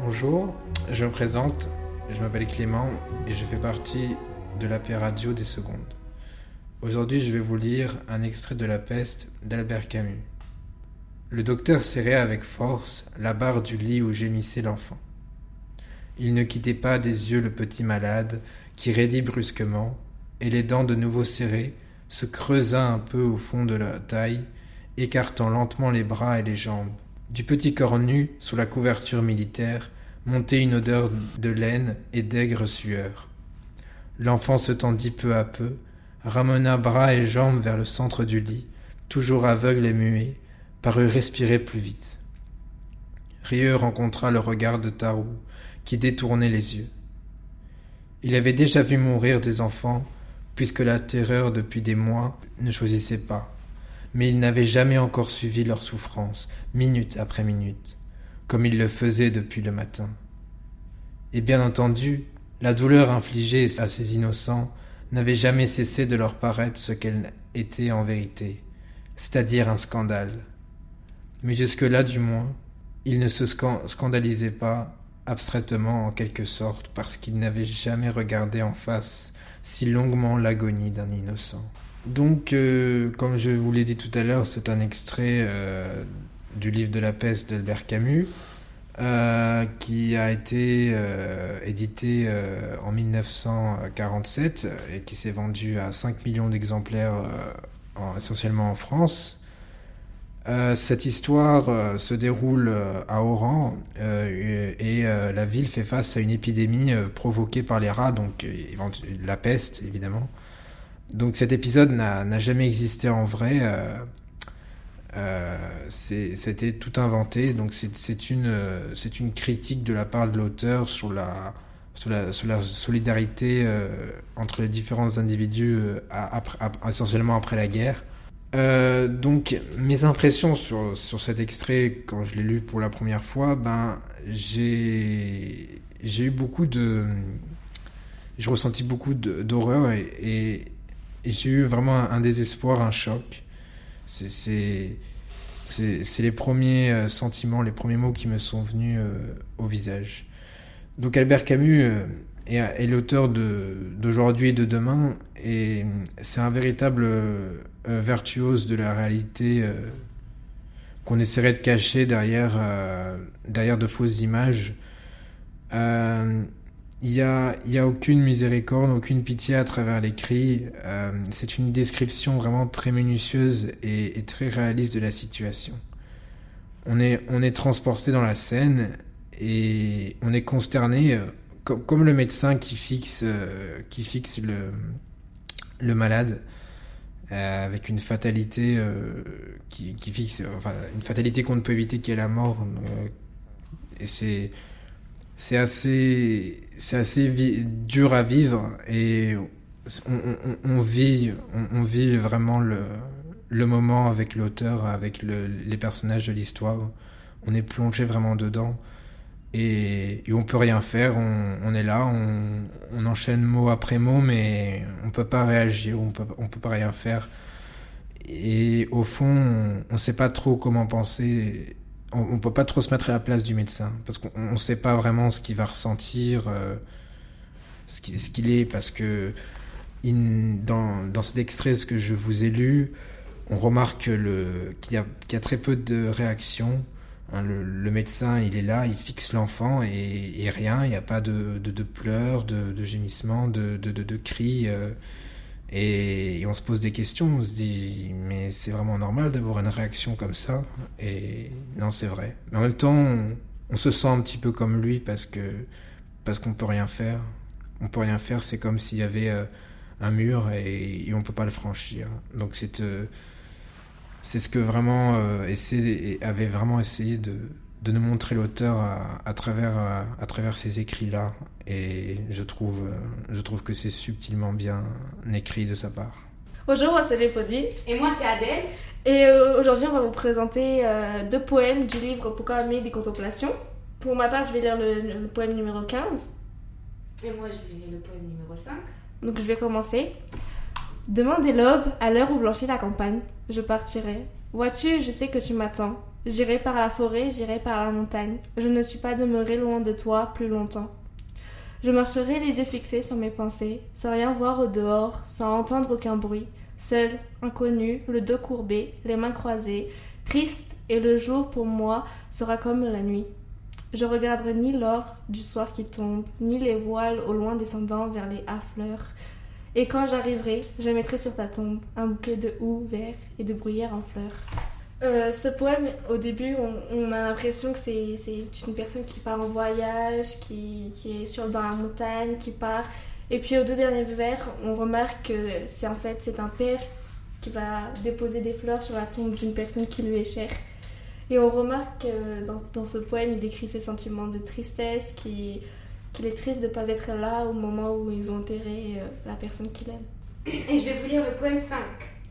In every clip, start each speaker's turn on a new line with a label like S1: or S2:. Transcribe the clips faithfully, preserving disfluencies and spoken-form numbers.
S1: Bonjour, je me présente, je m'appelle Clément et je fais partie de l'A P Radio des Secondes. Aujourd'hui, je vais vous lire un extrait de La Peste d'Albert Camus. Le docteur serrait avec force la barre du lit où gémissait l'enfant. Il ne quittait pas des yeux le petit malade qui raidit brusquement et les dents de nouveau serrées se creusa un peu au fond de la taille, écartant lentement les bras et les jambes. Du petit corps nu, sous la couverture militaire, montait une odeur de laine et d'aigre sueur. L'enfant se tendit peu à peu, ramena bras et jambes vers le centre du lit, toujours aveugle et muet, parut respirer plus vite. Rieux rencontra le regard de Tarou, qui détournait les yeux. Il avait déjà vu mourir des enfants, puisque la terreur depuis des mois ne choisissait pas. Mais il n'avait jamais encore suivi leur souffrance, minute après minute, comme il le faisait depuis le matin. Et bien entendu, la douleur infligée à ces innocents n'avait jamais cessé de leur paraître ce qu'elle était en vérité, c'est-à-dire un scandale. Mais jusque-là, du moins, il ne se scandalisait pas abstraitement en quelque sorte, parce qu'il n'avait jamais regardé en face si longuement l'agonie d'un innocent. Donc, euh, comme je vous l'ai dit tout à l'heure, c'est un extrait euh, du livre de La Peste d'Albert Camus, euh, qui a été euh, édité euh, en dix-neuf cent quarante-sept et qui s'est vendu à cinq millions d'exemplaires, euh, en, essentiellement en France. Euh, cette histoire euh, se déroule euh, à Oran euh, et, et euh, la ville fait face à une épidémie euh, provoquée par les rats, donc euh, la peste évidemment. Donc cet épisode n'a, n'a jamais existé en vrai, euh, euh, c'est, c'était tout inventé, donc c'est, c'est, une, euh, c'est une critique de la part de l'auteur sur la, sur la, sur la solidarité euh, entre les différents individus, euh, à, à, à, essentiellement après la guerre. Euh, donc mes impressions sur, sur cet extrait, quand je l'ai lu pour la première fois, ben, j'ai, j'ai eu beaucoup de... J'ai ressenti beaucoup de, d'horreur et... et Et j'ai eu vraiment un, un désespoir, un choc. C'est, c'est, c'est, c'est les premiers euh, sentiments, les premiers mots qui me sont venus euh, au visage. Donc Albert Camus euh, est, est l'auteur de, d'aujourd'hui et de demain, et c'est un véritable euh, virtuose de la réalité euh, qu'on essaierait de cacher derrière, euh, derrière de fausses images. Euh, Il y a, il y a aucune miséricorde, aucune pitié à travers les cris. Euh, c'est une description vraiment très minutieuse et, et très réaliste de la situation. On est, on est transporté dans la scène et on est consterné, euh, comme, comme le médecin qui fixe, euh, qui fixe le, le malade euh, avec une fatalité euh, qui, qui fixe, enfin une fatalité qu'on ne peut éviter, qui est la mort. Euh, et c'est C'est assez, c'est assez vi- dur à vivre et on, on, on vit, on, on vit vraiment le, le moment avec l'auteur, avec le, les personnages de l'histoire. On est plongé vraiment dedans et, et on peut rien faire. On, on est là, on, on enchaîne mot après mot, mais on peut pas réagir, on peut, on peut pas rien faire. Et au fond, on, on sait pas trop comment penser. On ne peut pas trop se mettre à la place du médecin, parce qu'on ne sait pas vraiment ce qu'il va ressentir, euh, ce, qu'il, ce qu'il est, parce que in, dans, dans cet extrait, ce que je vous ai lu, on remarque le, qu'il y a, qu'il y a très peu de réactions. Hein, le, le médecin, il est là, il fixe l'enfant et, et rien, il n'y a pas de, de, de pleurs, de, de gémissements, de, de, de, de cris. Euh, Et, et on se pose des questions, on se dit mais c'est vraiment normal d'avoir une réaction comme ça? Et non, c'est vrai. Mais en même temps, on, on se sent un petit peu comme lui parce que parce qu'on peut rien faire. On peut rien faire, c'est comme s'il y avait euh, un mur et, et on peut pas le franchir. Donc c'est euh, c'est ce que vraiment euh, essaie, avait vraiment essayé de de nous montrer l'auteur à, à travers à, à travers ces écrits là, et je trouve je trouve que c'est subtilement bien écrit de sa part.
S2: Bonjour, moi c'est Léopoldine.
S3: Et moi c'est Adèle.
S2: Et euh, aujourd'hui on va vous présenter euh, deux poèmes du livre Pourquoi aimer des contemplations. Pour ma part, je vais lire le, le poème numéro quinze.
S3: Et moi je vais lire le poème numéro cinq.
S2: Donc je vais commencer. Demain dès l'aube, à l'heure où blanchit la campagne, je partirai. Vois-tu, je sais que tu m'attends. J'irai par la forêt, j'irai par la montagne. Je ne suis pas demeurée loin de toi plus longtemps. Je marcherai les yeux fixés sur mes pensées, sans rien voir au dehors, sans entendre aucun bruit, seul, inconnu, le dos courbé, les mains croisées, triste, et le jour pour moi sera comme la nuit. Je regarderai ni l'or du soir qui tombe, ni les voiles au loin descendant vers les hafleurs. Et quand j'arriverai, je mettrai sur ta tombe un bouquet de houx vert et de bruyères en fleurs. Euh, ce poème, au début, on, on a l'impression que c'est, c'est une personne qui part en voyage, qui, qui est sur, dans la montagne, qui part. Et puis aux deux derniers vers, on remarque que c'est en fait c'est un père qui va déposer des fleurs sur la tombe d'une personne qui lui est chère. Et on remarque que dans, dans ce poème, il décrit ses sentiments de tristesse, qui, qu'il est triste de ne pas être là au moment où ils ont enterré euh, la personne qu'il aime.
S3: Et je vais vous lire le poème cinq.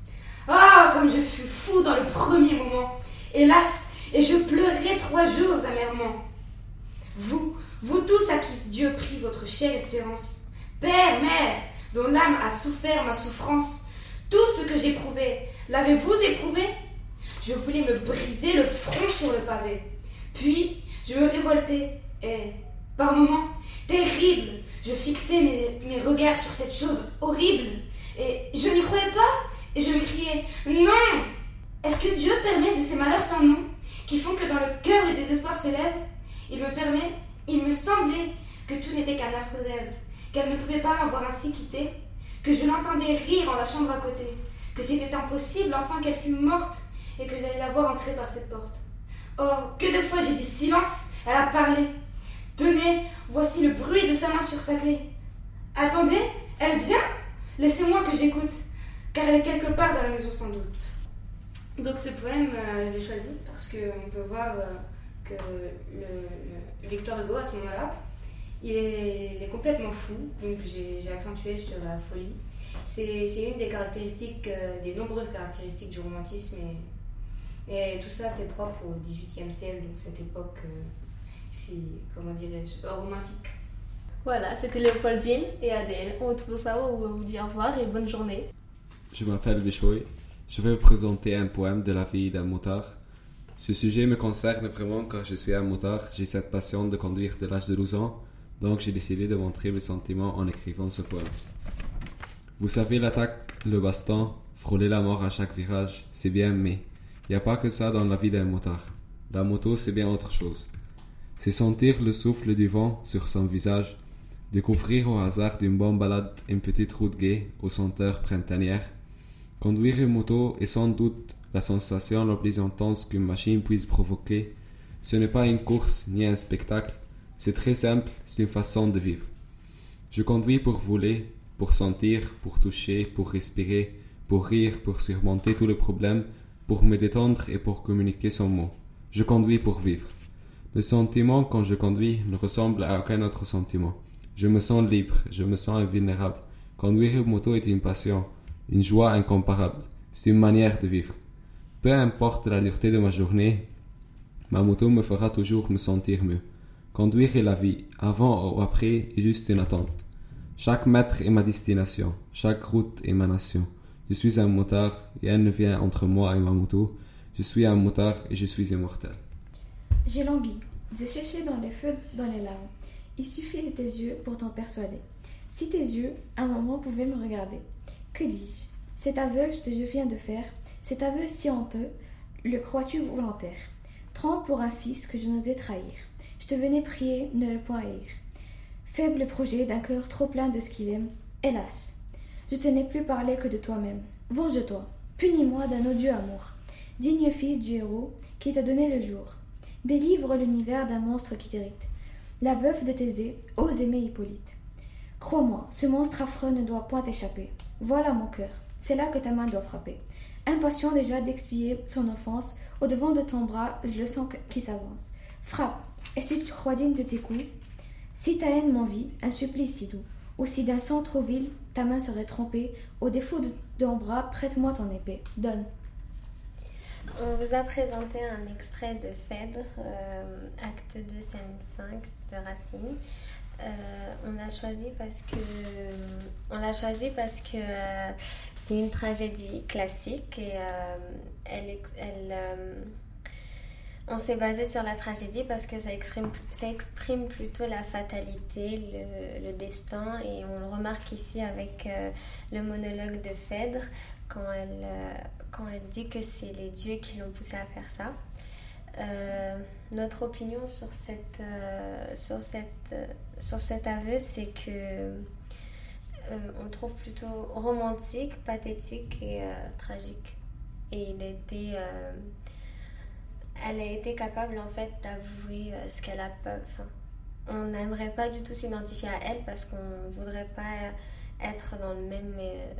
S3: Ah, comme je fus fou dans le premier moment, hélas, et je pleurais trois jours amèrement. Vous, vous tous à qui Dieu prie votre chère espérance, père, mère, dont l'âme a souffert ma souffrance, tout ce que j'éprouvais, l'avez-vous éprouvé? Je voulais me briser le front sur le pavé, puis je me révoltais, et, par moments, terrible, je fixais mes, mes regards sur cette chose horrible, et je n'y croyais pas. Et je me criais « Non ! Est-ce que Dieu permet de ces malheurs sans nom, qui font que dans le cœur le désespoir se lève? Il me permet, il me semblait que tout n'était qu'un affreux rêve, qu'elle ne pouvait pas m'avoir ainsi quitté, que je l'entendais rire en la chambre à côté, que c'était impossible enfin qu'elle fût morte et que j'allais la voir entrer par cette porte. Oh, que de fois j'ai dit silence, elle a parlé. Tenez, voici le bruit de sa main sur sa clé. Attendez, elle vient? Laissez-moi que j'écoute. Car elle est quelque part dans la maison sans doute. Donc ce poème, euh, je l'ai choisi parce qu'on peut voir euh, que le, le Victor Hugo, à ce moment-là, il est, il est complètement fou. Donc j'ai, j'ai accentué sur la folie. C'est, c'est une des caractéristiques, euh, des nombreuses caractéristiques du romantisme. Et, et tout ça, c'est propre au dix-huitième siècle, donc cette époque, euh, si, comment dirais-je, romantique.
S2: Voilà, c'était Léopoldine et Adèle. On retrouve ça, on va vous dire au revoir et bonne journée.
S4: Je m'appelle Bishoy. Je vais vous présenter un poème de la vie d'un motard. Ce sujet me concerne vraiment car je suis un motard. J'ai cette passion de conduire de l'âge de douze ans, donc j'ai décidé de montrer mes sentiments en écrivant ce poème. Vous savez, l'attaque, le baston, frôler la mort à chaque virage, c'est bien, mais il n'y a pas que ça dans la vie d'un motard. La moto, c'est bien autre chose. C'est sentir le souffle du vent sur son visage, découvrir au hasard d'une bonne balade une petite route gaie aux senteurs printanières. Conduire une moto est sans doute la sensation la plus intense qu'une machine puisse provoquer. Ce n'est pas une course ni un spectacle, c'est très simple, c'est une façon de vivre. Je conduis pour voler, pour sentir, pour toucher, pour respirer, pour rire, pour surmonter tous les problèmes, pour me détendre et pour communiquer sans mots. Je conduis pour vivre. Le sentiment quand je conduis ne ressemble à aucun autre sentiment. Je me sens libre, je me sens invulnérable. Conduire une moto est une passion, une joie incomparable. C'est une manière de vivre. Peu importe la dureté de ma journée, ma moto me fera toujours me sentir mieux. Conduire est la vie, avant ou après est juste une attente. Chaque mètre est ma destination, chaque route est ma nation. Je suis un motard et rien ne vient entre moi et ma moto. Je suis un motard et je suis immortel.
S5: J'ai langui, j'ai cherché dans les feux, dans les larmes. Il suffit de tes yeux pour t'en persuader. Si tes yeux, un moment, pouvaient me regarder. Que dis-je? Cet aveu que je viens de faire, cet aveu si honteux, le crois-tu volontaire? Trempe pour un fils que je n'osais trahir. Je te venais prier, ne le point haïr. Faible projet d'un cœur trop plein de ce qu'il aime, hélas, je te n'ai plus parlé que de toi-même. Venge-toi, punis-moi d'un odieux amour. Digne fils du héros qui t'a donné le jour. Délivre l'univers d'un monstre qui t'irrite. La veuve de Thésée ose aimer Hippolyte. Crois-moi, ce monstre affreux ne doit point échapper. Voilà mon cœur, c'est là que ta main doit frapper. Impatient déjà d'expier son offense, au-devant de ton bras, je le sens qui s'avance. Frappe, est-ce que tu crois digne de tes coups? Si ta haine m'envie, un supplice si doux, ou si d'un sang trop vil, ta main serait trompée, au défaut de ton bras, prête-moi ton épée. Donne.
S6: On vous a présenté un extrait de Phèdre, euh, acte deux, scène cinq de Racine. Euh, on l'a choisi parce que on l'a choisi parce que euh, c'est une tragédie classique et euh, elle, elle, euh, on s'est basé sur la tragédie parce que ça exprime, ça exprime plutôt la fatalité, le, le destin, et on le remarque ici avec euh, le monologue de Phèdre quand elle, euh, quand elle dit que c'est les dieux qui l'ont poussée à faire ça. Euh, notre opinion sur, cette, euh, sur, cette, euh, sur cet aveu, c'est que euh, on le trouve plutôt romantique, pathétique et euh, tragique. Et il a été, euh, elle a été capable en fait d'avouer euh, ce qu'elle a peur. Enfin, on n'aimerait pas du tout s'identifier à elle parce qu'on ne voudrait pas être dans le même, euh,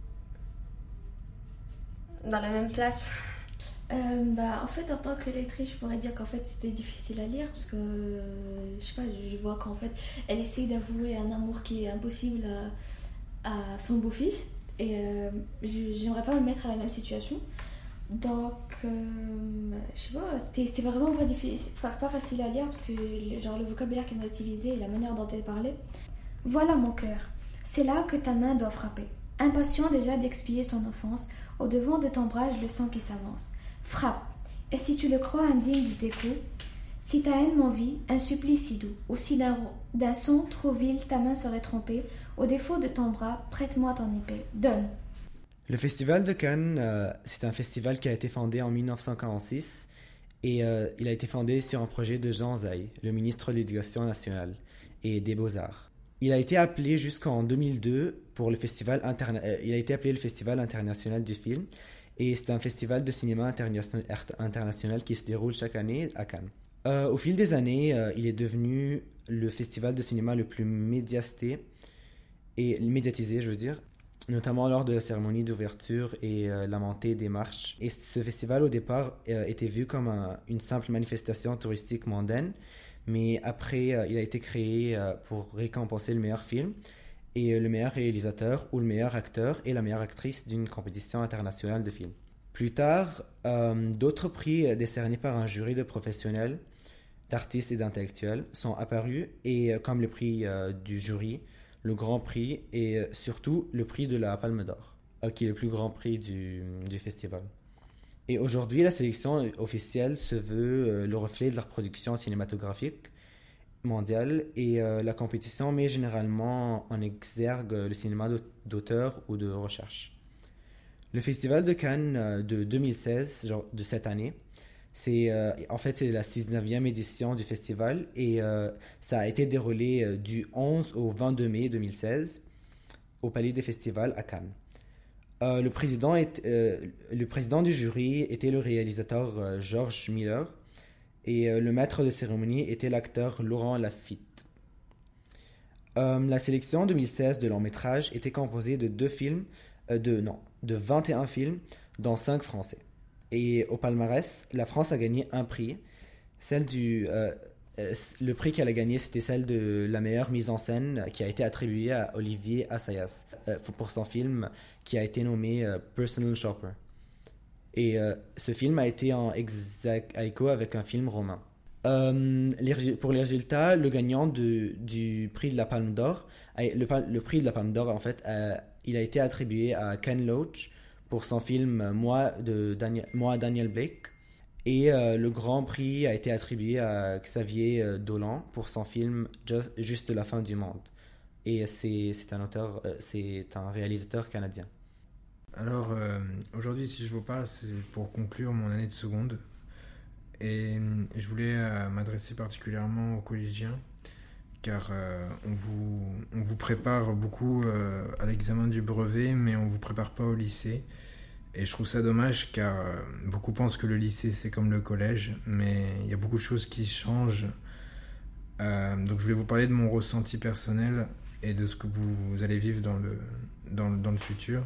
S6: dans la même place.
S5: Euh, bah, en fait, en tant que lectrice, je pourrais dire qu'en fait c'était difficile à lire parce que euh, je sais pas, je, je vois qu'en fait elle essaye d'avouer un amour qui est impossible à, à son beau-fils et euh, je, j'aimerais pas me mettre à la même situation. Donc, euh, je sais pas, c'était, c'était vraiment pas, difficile, pas, pas facile à lire parce que genre le vocabulaire qu'ils ont utilisé et la manière dont elle parlait. Voilà mon cœur, c'est là que ta main doit frapper. Impatient déjà d'expier son offense, au devant de ton bras le sang qui s'avance. Frappe, et si tu le crois indigne du dégoût, si ta haine m'envie, un supplice si doux, ou si d'un, d'un son trop vil ta main serait trompée, au défaut de ton bras, prête-moi ton épée, donne.
S7: Le Festival de Cannes, euh, c'est un festival qui a été fondé en dix-neuf cent quarante-six et euh, il a été fondé sur un projet de Jean Zay, le ministre de l'Éducation nationale et des Beaux-Arts. Il a été appelé jusqu'en deux mille deux pour le festival interna- euh, il a été appelé le Festival international du film et c'est un festival de cinéma interna- international qui se déroule chaque année à Cannes. Euh, au fil des années, euh, il est devenu le festival de cinéma le plus médiatisé et médiatisé, je veux dire, notamment lors de la cérémonie d'ouverture et euh, la montée des marches. Et ce festival, au départ, euh, était vu comme un, une simple manifestation touristique mondaine, mais après, euh, il a été créé euh, pour récompenser le meilleur film et euh, le meilleur réalisateur ou le meilleur acteur et la meilleure actrice d'une compétition internationale de films. Plus tard, euh, d'autres prix décernés par un jury de professionnels, d'artistes et d'intellectuels sont apparus, et euh, comme le prix euh, du jury, le Grand Prix et surtout le prix de la Palme d'Or, qui est le plus grand prix du, du festival. Et aujourd'hui, la sélection officielle se veut le reflet de la production cinématographique mondiale et la compétition met généralement en exergue le cinéma d'auteur ou de recherche. Le Festival de Cannes de deux mille seize, genre de cette année, C'est, euh, en fait, c'est la dix-neuvième édition du festival et euh, ça a été déroulé euh, du onze au vingt-deux mai deux mille seize au Palais des Festivals à Cannes. Euh, le, président est, euh, le président du jury était le réalisateur euh, George Miller et euh, le maître de cérémonie était l'acteur Laurent Lafitte. Euh, la sélection deux mille seize de long métrage était composée de deux films, euh, de, non, de vingt et un films, dont cinq français. Et au palmarès, la France a gagné un prix. Celle du, euh, euh, le prix qu'elle a gagné, c'était celle de la meilleure mise en scène qui a été attribuée à Olivier Assayas euh, pour son film qui a été nommé euh, Personal Shopper. Et euh, ce film a été en exact écho avec un film romain. Euh, les, pour les résultats, le gagnant de, du prix de la Palme d'Or, le, le prix de la Palme d'Or, en fait, a, il a été attribué à Ken Loach pour son film Moi, de Daniel, Moi Daniel Blake. Et euh, le grand prix a été attribué à Xavier Dolan pour son film Just, Juste la fin du monde. Et c'est, c'est un auteur, euh, c'est un réalisateur canadien.
S1: Alors, euh, aujourd'hui, si je vous parle, c'est pour conclure mon année de seconde. Et je voulais euh, m'adresser particulièrement aux collégiens, car euh, on, vous, on vous prépare beaucoup euh, à l'examen du brevet, mais on ne vous prépare pas au lycée. Et je trouve ça dommage, car euh, beaucoup pensent que le lycée, c'est comme le collège, mais il y a beaucoup de choses qui changent. Euh, donc je voulais vous parler de mon ressenti personnel et de ce que vous, vous allez vivre dans le, dans, dans le futur.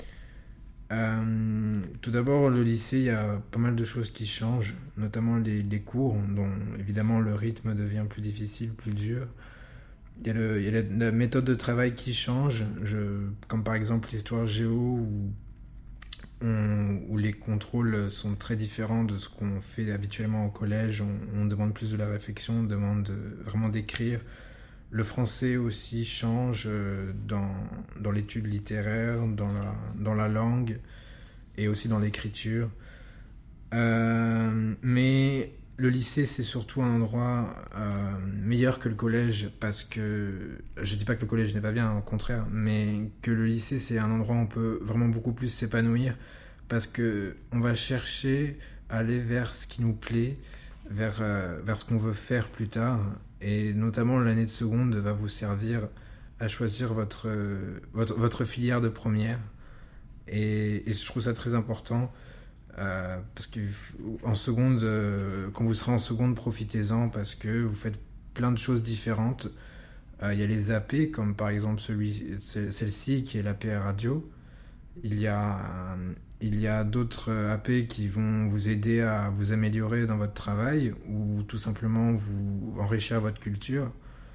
S1: Euh, tout d'abord, le lycée, il y a pas mal de choses qui changent, notamment les, les cours, dont évidemment le rythme devient plus difficile, plus dur. Il y a, le, il y a la, la méthode de travail qui change, je, comme par exemple l'histoire géo, où, on, où les contrôles sont très différents de ce qu'on fait habituellement au collège. On, on demande plus de la réflexion, on demande de, vraiment d'écrire. Le français aussi change dans, dans l'étude littéraire, dans la, dans la langue et aussi dans l'écriture. Euh, mais le lycée, c'est surtout un endroit euh, meilleur que le collège parce que, je dis pas que le collège n'est pas bien, au contraire, mais que le lycée, c'est un endroit où on peut vraiment beaucoup plus s'épanouir parce que on va chercher à aller vers ce qui nous plaît, vers, euh, vers ce qu'on veut faire plus tard. Et notamment, l'année de seconde va vous servir à choisir votre, euh, votre, votre filière de première. Et, et je trouve ça très important. Euh, parce qu'en seconde, euh, quand vous serez en seconde, profitez-en parce que vous faites plein de choses différentes. Il euh, y a les A P, comme par exemple celui, celle-ci qui est l'A P radio. Il y a, euh, il y a d'autres A P qui vont vous aider à vous améliorer dans votre travail ou tout simplement vous enrichir votre culture.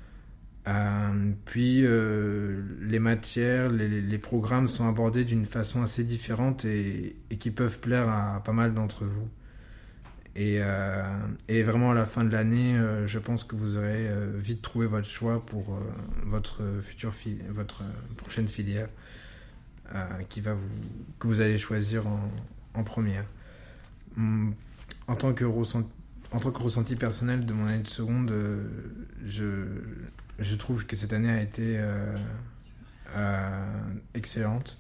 S1: Euh, puis euh, les matières, les, les programmes sont abordés d'une façon assez différente et, et qui peuvent plaire à, à pas mal d'entre vous. Et, euh, et vraiment à la fin de l'année, euh, je pense que vous aurez euh, vite trouvé votre choix pour euh, votre future fili- votre prochaine filière euh, qui va vous, que vous allez choisir en, en première. En tant que ressenti, en tant que ressenti personnel de mon année de seconde, euh, je Je trouve que cette année a été euh, euh, excellente.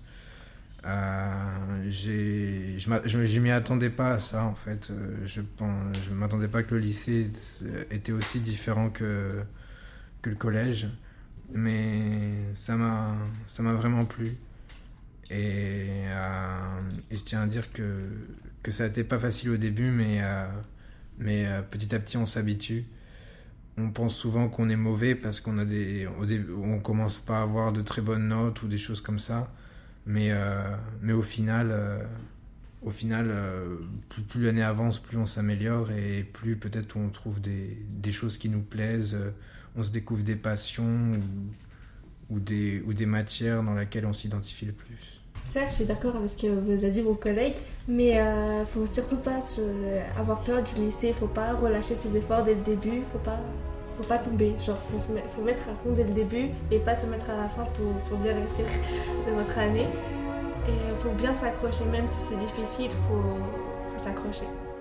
S1: Euh, j'ai, je ne m'y attendais pas à ça, en fait. Je ne m'attendais pas que le lycée était aussi différent que, que le collège. Mais ça m'a, ça m'a vraiment plu. Et, euh, et je tiens à dire que, que ça n'était pas facile au début, mais, euh, mais euh, petit à petit, on s'habitue. On pense souvent qu'on est mauvais parce qu'on a des, au début, on commence pas à avoir de très bonnes notes ou des choses comme ça, mais euh, mais au final, euh, au final, euh, plus, plus l'année avance, plus on s'améliore et plus peut-être on trouve des, des choses qui nous plaisent, euh, on se découvre des passions ou, ou des ou des matières dans lesquelles on s'identifie le plus.
S2: Ça, je suis d'accord avec ce que vous a dit vos collègues, mais euh, faut surtout pas euh, avoir peur du lycée, faut pas relâcher ses efforts dès le début, faut pas, faut pas tomber, genre faut se mettre, faut mettre à fond dès le début et pas se mettre à la fin pour, pour bien réussir de votre année. Et faut bien s'accrocher, même si c'est difficile, faut, faut s'accrocher.